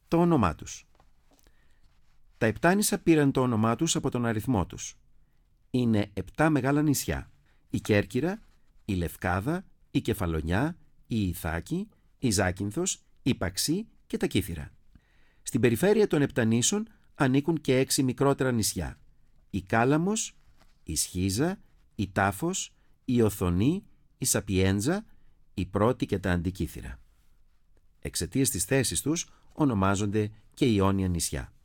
Το όνομά τους. Τα Επτάνησα πήραν το όνομά τους από τον αριθμό τους. Είναι 7 μεγάλα νησιά: η Κέρκυρα, η Λευκάδα, η Κεφαλονιά, η Ιθάκη, η Ζάκυνθος, η Παξή και τα Κύθυρα. Στην περιφέρεια των Επτανήσων ανήκουν και 6 μικρότερα νησιά: η Κάλαμος, η Σχίζα, η Τάφος, η Οθονή, η Σαπιέντζα, η Πρώτη και τα Αντικύθυρα. Εξαιτίας της θέσης τους ονομάζονται και Ιόνια νησιά.